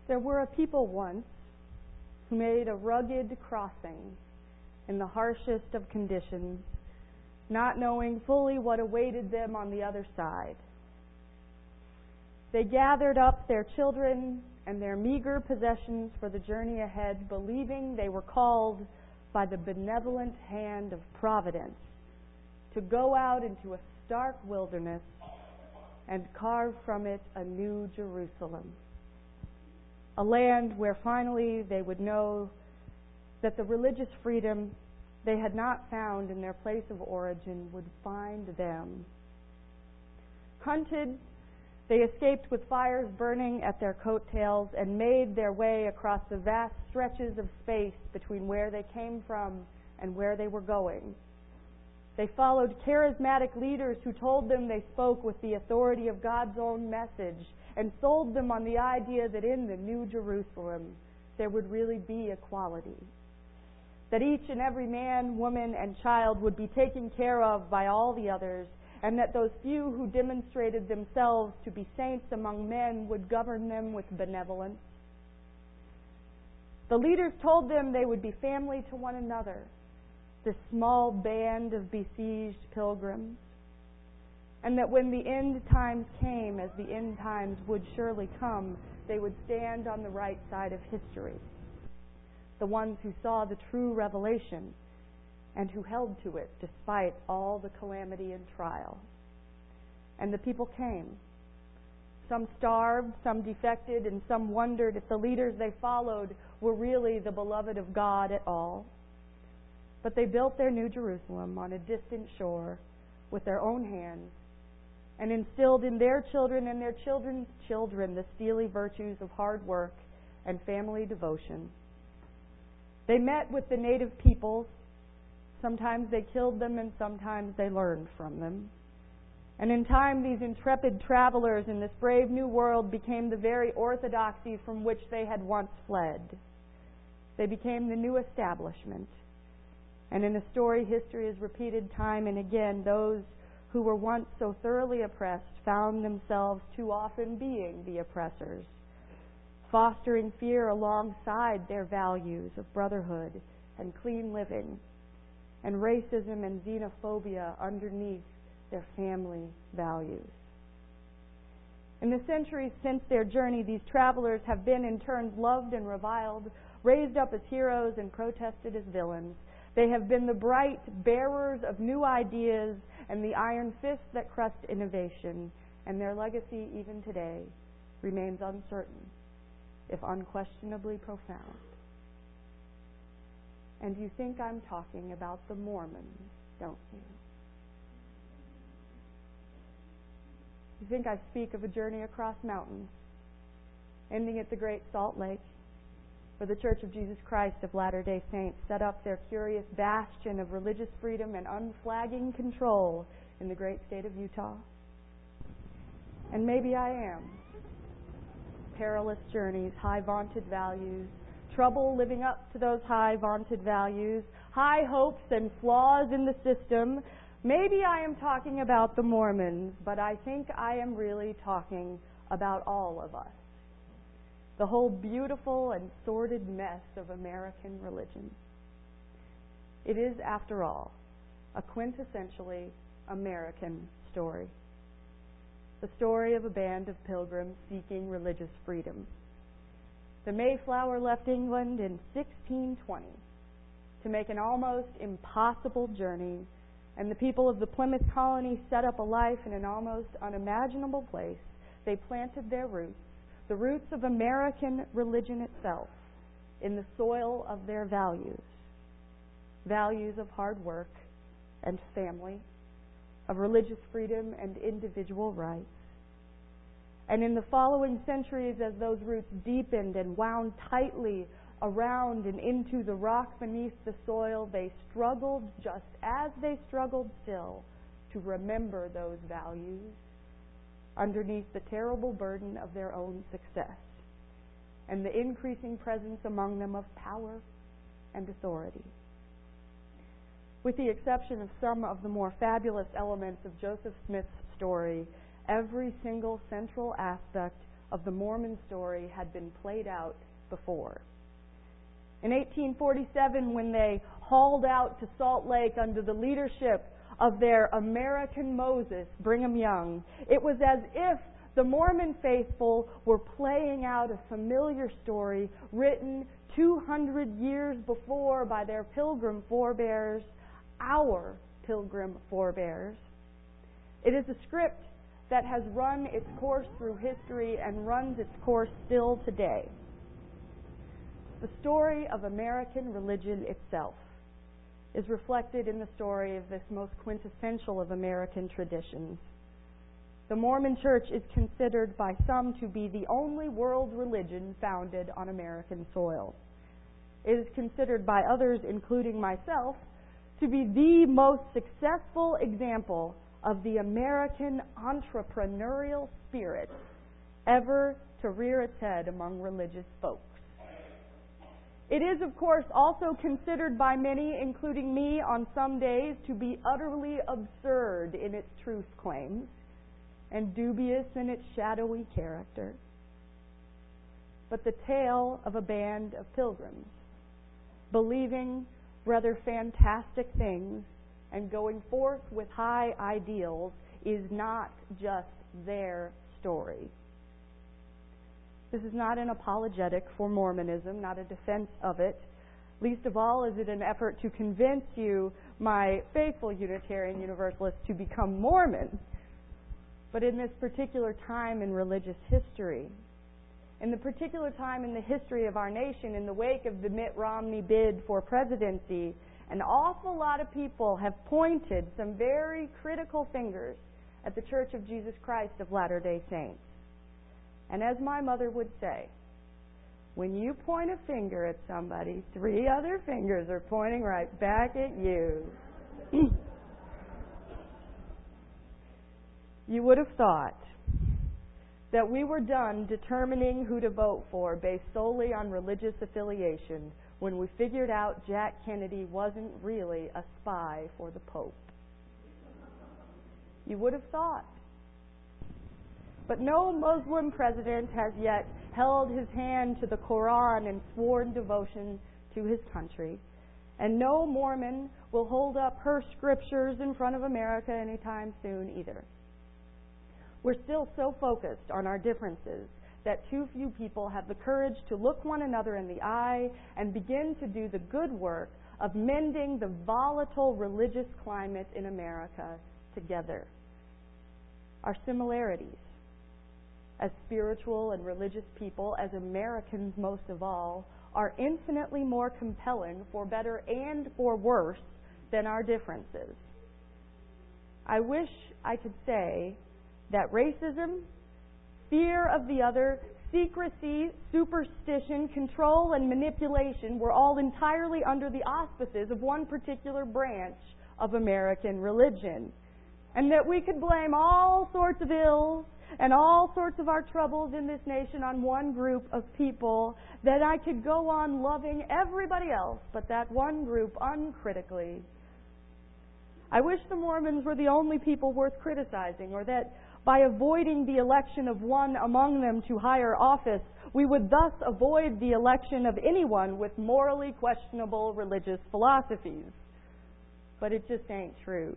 There were a people once who made a rugged crossing in the harshest of conditions, not knowing fully what awaited them on the other side. They gathered up their children and their meager possessions for the journey ahead, believing they were called by the benevolent hand of Providence to go out into a stark wilderness and carve from it a new Jerusalem. A land where finally they would know that the religious freedom they had not found in their place of origin would find them. Hunted, they escaped with fires burning at their coattails and made their way across the vast stretches of space between where they came from and where they were going. They followed charismatic leaders who told them they spoke with the authority of God's own message, and sold them on the idea that in the New Jerusalem there would really be equality. That each and every man, woman, and child would be taken care of by all the others, and that those few who demonstrated themselves to be saints among men would govern them with benevolence. The leaders told them they would be family to one another, this small band of besieged pilgrims, and that when the end times came, as the end times would surely come, they would stand on the right side of history, the ones who saw the true revelation and who held to it despite all the calamity and trial. And the people came. Some starved, some defected, and some wondered if the leaders they followed were really the beloved of God at all. But they built their New Jerusalem on a distant shore with their own hands, and instilled in their children and their children's children the steely virtues of hard work and family devotion. They met with the native peoples. Sometimes they killed them, and sometimes they learned from them. And in time, these intrepid travelers in this brave new world became the very orthodoxy from which they had once fled. They became the new establishment. And in the story history is repeated time and again, those who were once so thoroughly oppressed found themselves too often being the oppressors, fostering fear alongside their values of brotherhood and clean living, and racism and xenophobia underneath their family values. In the centuries since their journey, these travelers have been in turns loved and reviled, raised up as heroes and protested as villains. They have been the bright bearers of new ideas and the iron fist that crushed innovation, and their legacy even today remains uncertain, if unquestionably profound. And you think I'm talking about the Mormons, don't you? You think I speak of a journey across mountains, ending at the Great Salt Lake, where the Church of Jesus Christ of Latter-day Saints set up their curious bastion of religious freedom and unflagging control in the great state of Utah. And maybe I am. Perilous journeys, high vaunted values, trouble living up to those high vaunted values, high hopes and flaws in the system. Maybe I am talking about the Mormons, but I think I am really talking about all of us. The whole beautiful and sordid mess of American religion. It is, after all, a quintessentially American story. The story of a band of pilgrims seeking religious freedom. The Mayflower left England in 1620 to make an almost impossible journey, and the people of the Plymouth colony set up a life in an almost unimaginable place. They planted their roots, the roots of American religion itself, in the soil of their values. Values of hard work and family, of religious freedom and individual rights. And in the following centuries, as those roots deepened and wound tightly around and into the rock beneath the soil, they struggled, just as they struggled still, to remember those values underneath the terrible burden of their own success and the increasing presence among them of power and authority. With the exception of some of the more fabulous elements of Joseph Smith's story, every single central aspect of the Mormon story had been played out before. In 1847, when they hauled out to Salt Lake under the leadership of their American Moses, Brigham Young, it was as if the Mormon faithful were playing out a familiar story written 200 years before by their pilgrim forebears, our pilgrim forebears. It is a script that has run its course through history and runs its course still today. The story of American religion itself is reflected in the story of this most quintessential of American traditions. The Mormon Church is considered by some to be the only world religion founded on American soil. It is considered by others, including myself, to be the most successful example of the American entrepreneurial spirit ever to rear its head among religious folks. It is, of course, also considered by many, including me on some days, to be utterly absurd in its truth claims and dubious in its shadowy character. But the tale of a band of pilgrims, believing rather fantastic things and going forth with high ideals, is not just their story. This is not an apologetic for Mormonism, not a defense of it. Least of all is it an effort to convince you, my faithful Unitarian Universalists, to become Mormon. But in this particular time in religious history, in the particular time in the history of our nation, in the wake of the Mitt Romney bid for presidency, an awful lot of people have pointed some very critical fingers at the Church of Jesus Christ of Latter-day Saints. And as my mother would say, when you point a finger at somebody, 3 other fingers are pointing right back at you. You would have thought that we were done determining who to vote for based solely on religious affiliation when we figured out Jack Kennedy wasn't really a spy for the Pope. You would have thought. But no Muslim president has yet held his hand to the Quran in sworn devotion to his country, and no Mormon will hold up her scriptures in front of America anytime soon either. We're still so focused on our differences that too few people have the courage to look one another in the eye and begin to do the good work of mending the volatile religious climate in America together. Our similarities as spiritual and religious people, as Americans most of all, are infinitely more compelling, for better and for worse, than our differences. I wish I could say that racism, fear of the other, secrecy, superstition, control, and manipulation were all entirely under the auspices of one particular branch of American religion, and that we could blame all sorts of ills and all sorts of our troubles in this nation on one group of people, that I could go on loving everybody else but that one group uncritically. I wish the Mormons were the only people worth criticizing, or that by avoiding the election of one among them to higher office, we would thus avoid the election of anyone with morally questionable religious philosophies. But it just ain't true.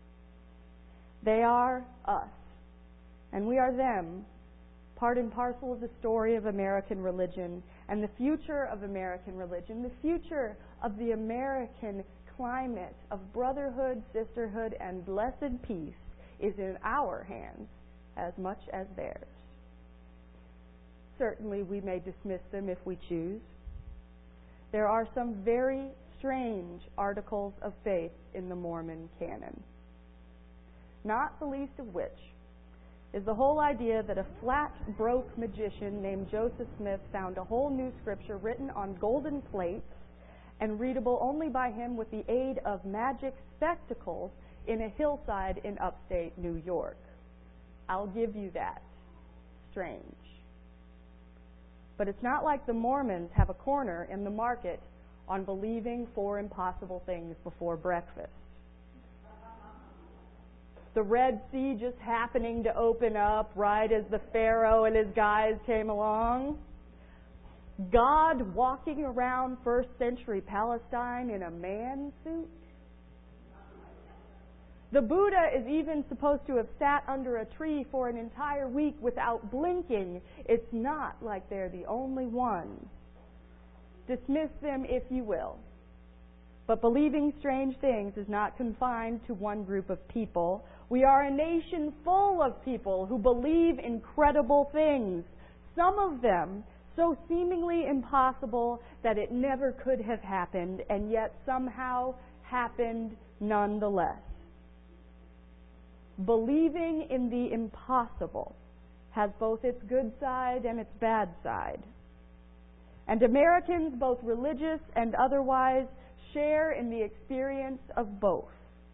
They are us, and we are them, part and parcel of the story of American religion and the future of American religion, the future of the American climate of brotherhood, sisterhood, and blessed peace is in our hands as much as theirs. Certainly we may dismiss them if we choose. There are some very strange articles of faith in the Mormon canon, not the least of which is the whole idea that a flat, broke magician named Joseph Smith found a whole new scripture written on golden plates and readable only by him with the aid of magic spectacles in a hillside in upstate New York. I'll give you that. Strange. But it's not like the Mormons have a corner in the market on believing 4 impossible things before breakfast. the Red Sea just happening to open up right as the Pharaoh and his guys came along. God walking around first century Palestine in a man suit. The Buddha is even supposed to have sat under a tree for an entire week without blinking. It's not like they're the only ones. Dismiss them if you will. But believing strange things is not confined to one group of people. We are a nation full of people who believe incredible things. Some of them so seemingly impossible that it never could have happened, and yet somehow happened nonetheless. Believing in the impossible has both its good side and its bad side. And Americans, both religious and otherwise, share in the experience of both.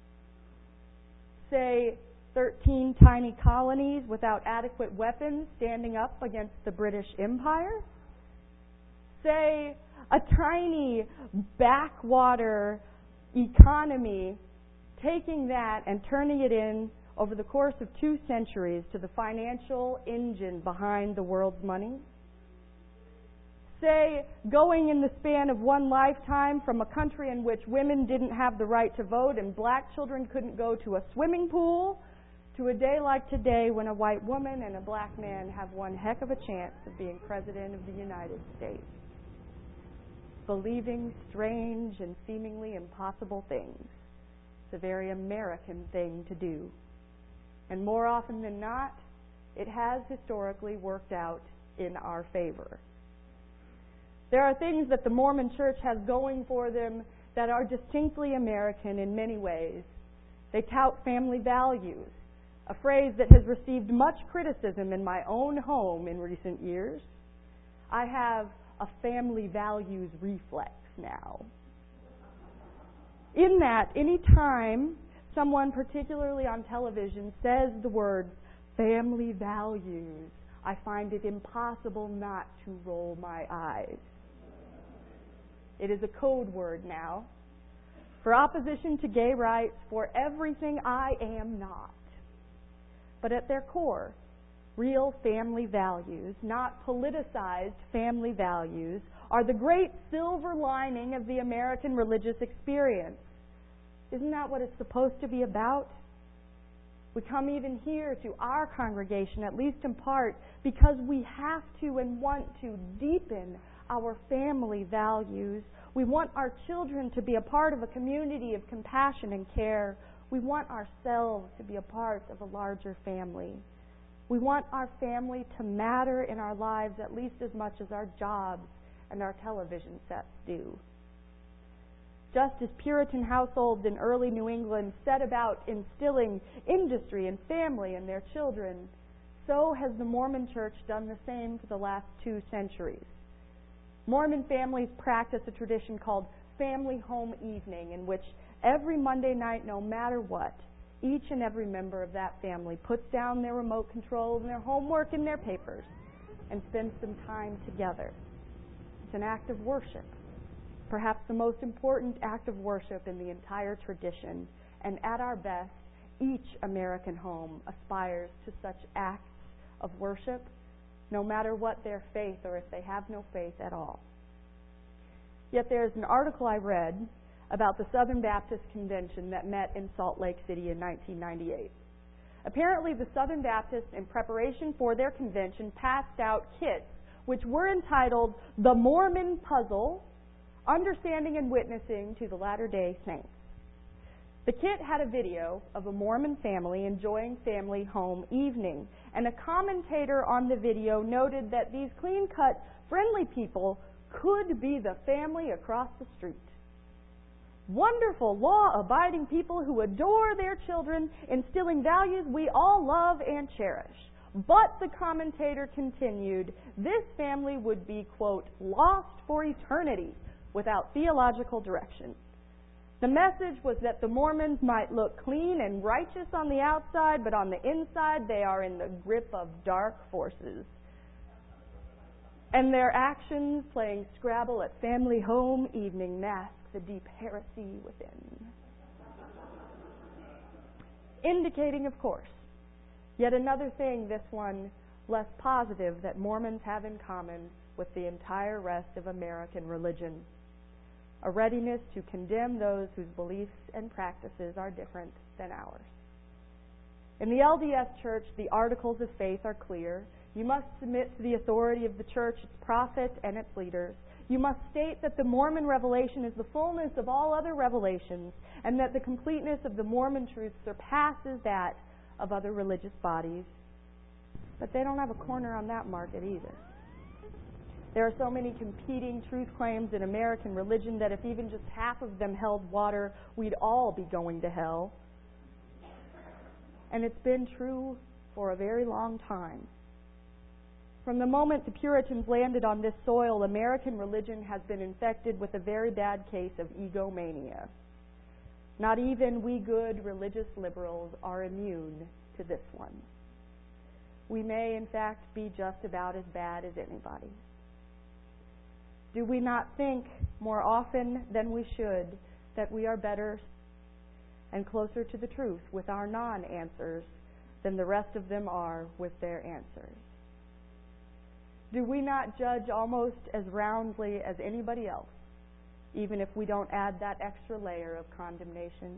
Say, 13 tiny colonies without adequate weapons standing up against the British Empire. Say, a tiny backwater economy, taking that and turning it in over the course of 2 centuries to the financial engine behind the world's money. Say, going in the span of one lifetime from a country in which women didn't have the right to vote and black children couldn't go to a swimming pool, to a day like today when a white woman and a black man have one heck of a chance of being President of the United States. Believing strange and seemingly impossible things. It's a very American thing to do. And more often than not, it has historically worked out in our favor. There are things that the Mormon Church has going for them that are distinctly American in many ways. They tout family values, a phrase that has received much criticism in my own home in recent years. I have a family values reflex now. In that, any time someone, particularly on television, says the words family values, I find it impossible not to roll my eyes. It is a code word now for opposition to gay rights, for everything I am not. But at their core, real family values, not politicized family values, are the great silver lining of the American religious experience. Isn't that what it's supposed to be about? We come even here to our congregation, at least in part, because we have to and want to deepen our family values. We want our children to be a part of a community of compassion and care. We want ourselves to be a part of a larger family. We want our family to matter in our lives at least as much as our jobs and our television sets do. Just as Puritan households in early New England set about instilling industry and family in their children, so has the Mormon Church done the same for the last 2 centuries. Mormon families practice a tradition called Family Home Evening, in which every Monday night, no matter what, each and every member of that family puts down their remote controls and their homework and their papers and spends some time together. It's an act of worship, perhaps the most important act of worship in the entire tradition, and at our best, each American home aspires to such acts of worship, no matter what their faith or if they have no faith at all. Yet there's an article I read about the Southern Baptist Convention that met in Salt Lake City in 1998. Apparently, the Southern Baptists, in preparation for their convention, passed out kits which were entitled The Mormon Puzzle, Understanding and Witnessing to the Latter-day Saints. The kit had a video of a Mormon family enjoying family home evening, and a commentator on the video noted that these clean-cut, friendly people could be the family across the street. Wonderful, law-abiding people who adore their children, instilling values we all love and cherish. But, the commentator continued, this family would be, quote, lost for eternity without theological direction. The message was that the Mormons might look clean and righteous on the outside, but on the inside they are in the grip of dark forces. And their actions, playing Scrabble at family home evening, mask the deep heresy within. indicating, of course, yet another thing, this one less positive, that Mormons have in common with the entire rest of American religion: a readiness to condemn those whose beliefs and practices are different than ours. In the LDS Church, the articles of faith are clear. You must submit to the authority of the church, its prophet, and its leaders. You must state that the Mormon revelation is the fullness of all other revelations, and that the completeness of the Mormon truth surpasses that of other religious bodies. But they don't have a corner on that market either. There are so many competing truth claims in American religion that if even just half of them held water, we'd all be going to hell. And it's been true for a very long time. From the moment the Puritans landed on this soil, American religion has been infected with a very bad case of egomania. Not even we good religious liberals are immune to this one. We may, in fact, be just about as bad as anybody. Do we not think more often than we should that we are better and closer to the truth with our non-answers than the rest of them are with their answers? Do we not judge almost as roundly as anybody else, even if we don't add that extra layer of condemnation?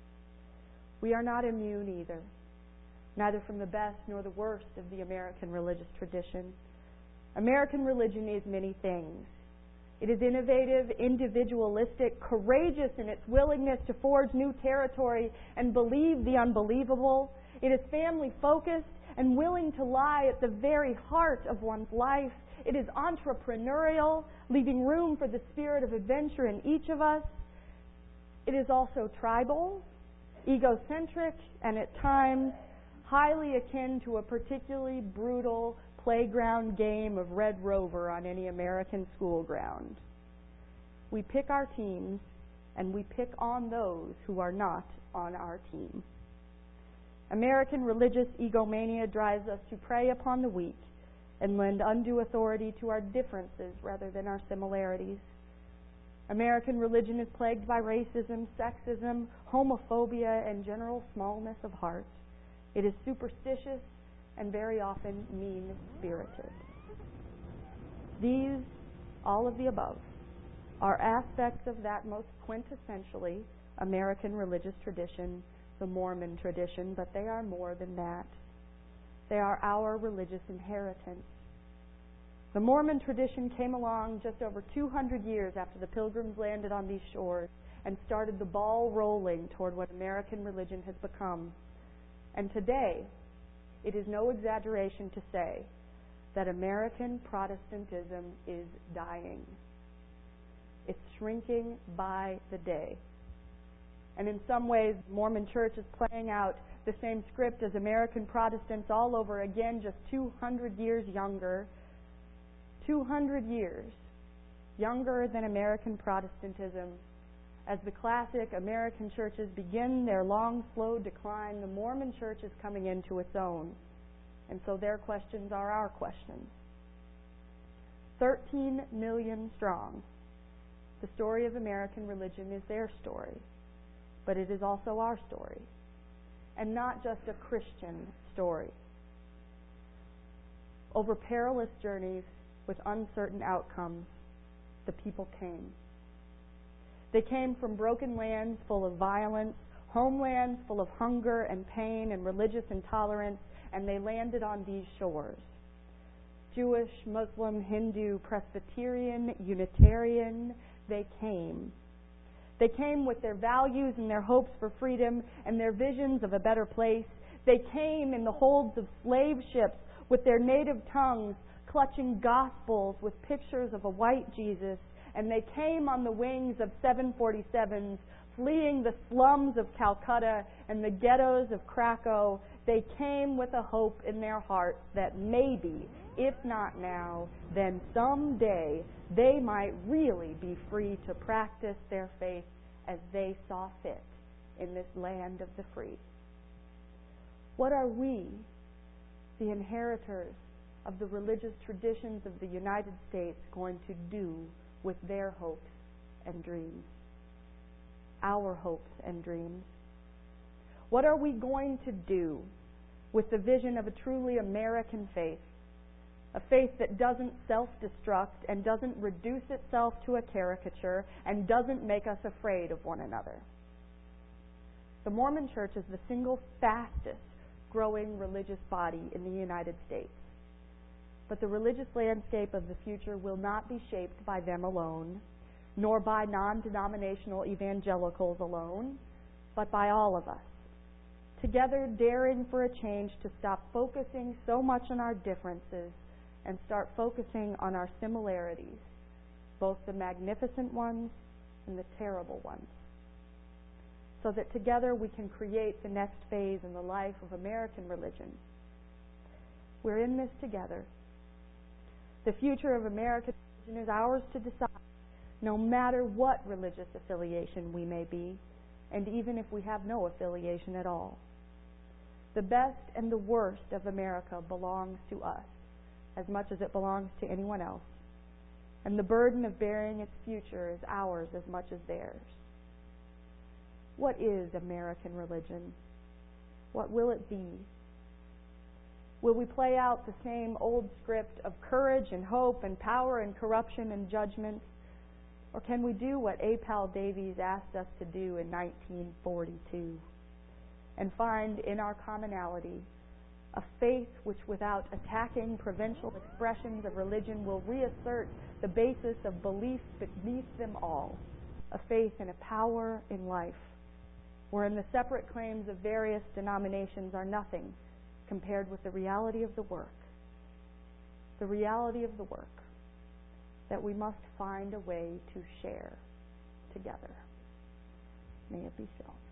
We are not immune either, neither from the best nor the worst of the American religious tradition. American religion is many things. It is innovative, individualistic, courageous in its willingness to forge new territory and believe the unbelievable. It is family-focused and willing to lie at the very heart of one's life. It is entrepreneurial, leaving room for the spirit of adventure in each of us. It is also tribal, egocentric, and at times highly akin to a particularly brutal playground game of Red Rover on any American school ground. We pick our teams, and we pick on those who are not on our team. American religious egomania drives us to prey upon the weak and lend undue authority to our differences rather than our similarities. American religion is plagued by racism, sexism, homophobia, and general smallness of heart. It is superstitious and very often mean-spirited. These, all of the above, are aspects of that most quintessentially American religious tradition, the Mormon tradition, but they are more than that. They are our religious inheritance. The Mormon tradition came along just over 200 years after the Pilgrims landed on these shores and started the ball rolling toward what American religion has become. And today, it is no exaggeration to say that American Protestantism is dying. It's shrinking by the day. And in some ways, the Mormon Church is playing out the same script as American Protestants all over again, just 200 years younger. 200 years younger than American Protestantism. As the classic American churches begin their long, slow decline, the Mormon Church is coming into its own. And so their questions are our questions. 13 million strong. The story of American religion is their story. But it is also our story, and not just a Christian story. Over perilous journeys with uncertain outcomes, the people came. They came from broken lands full of violence, homelands full of hunger and pain and religious intolerance, and they landed on these shores. Jewish, Muslim, Hindu, Presbyterian, Unitarian, they came. They came with their values and their hopes for freedom and their visions of a better place. They came in the holds of slave ships with their native tongues, clutching gospels with pictures of a white Jesus. And they came on the wings of 747s, fleeing the slums of Calcutta and the ghettos of Krakow. They came with a hope in their hearts that maybe, if not now, then someday they might really be free to practice their faith as they saw fit in this land of the free. What are we, the inheritors of the religious traditions of the United States, going to do with their hopes and dreams? Our hopes and dreams. What are we going to do with the vision of a truly American faith? A faith that doesn't self-destruct and doesn't reduce itself to a caricature and doesn't make us afraid of one another. The Mormon Church is the single fastest growing religious body in the United States. But the religious landscape of the future will not be shaped by them alone, nor by non-denominational evangelicals alone, but by all of us, together daring for a change to stop focusing so much on our differences and start focusing on our similarities, both the magnificent ones and the terrible ones, so that together we can create the next phase in the life of American religion. We're in this together. The future of American religion is ours to decide, no matter what religious affiliation we may be, and even if we have no affiliation at all. The best and the worst of America belongs to us, as much as it belongs to anyone else. And the burden of bearing its future is ours as much as theirs. What is American religion? What will it be? Will we play out the same old script of courage and hope and power and corruption and judgment? Or can we do what A. Powell Davies asked us to do in 1942 and find in our commonality a faith which, without attacking provincial expressions of religion, will reassert the basis of belief beneath them all, a faith in a power in life, wherein the separate claims of various denominations are nothing compared with the reality of the work that we must find a way to share together. May it be so.